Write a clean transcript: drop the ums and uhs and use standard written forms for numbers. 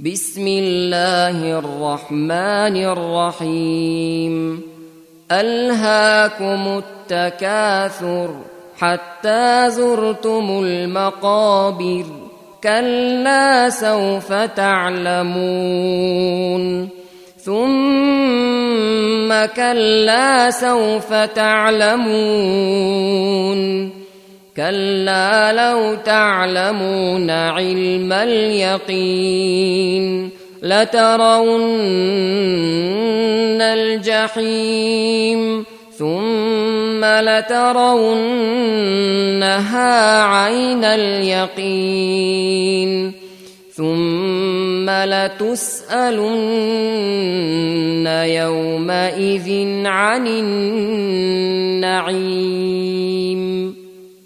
بسم الله الرحمن الرحيم ألهاكم التكاثر حتى زرتم المقابر كلا سوف تعلمون ثم كلا سوف تعلمون كلا لو تعلمون علم اليقين لترون الجحيم ثم لترونها عين اليقين ثم لتسألن يومئذ عن النعيم.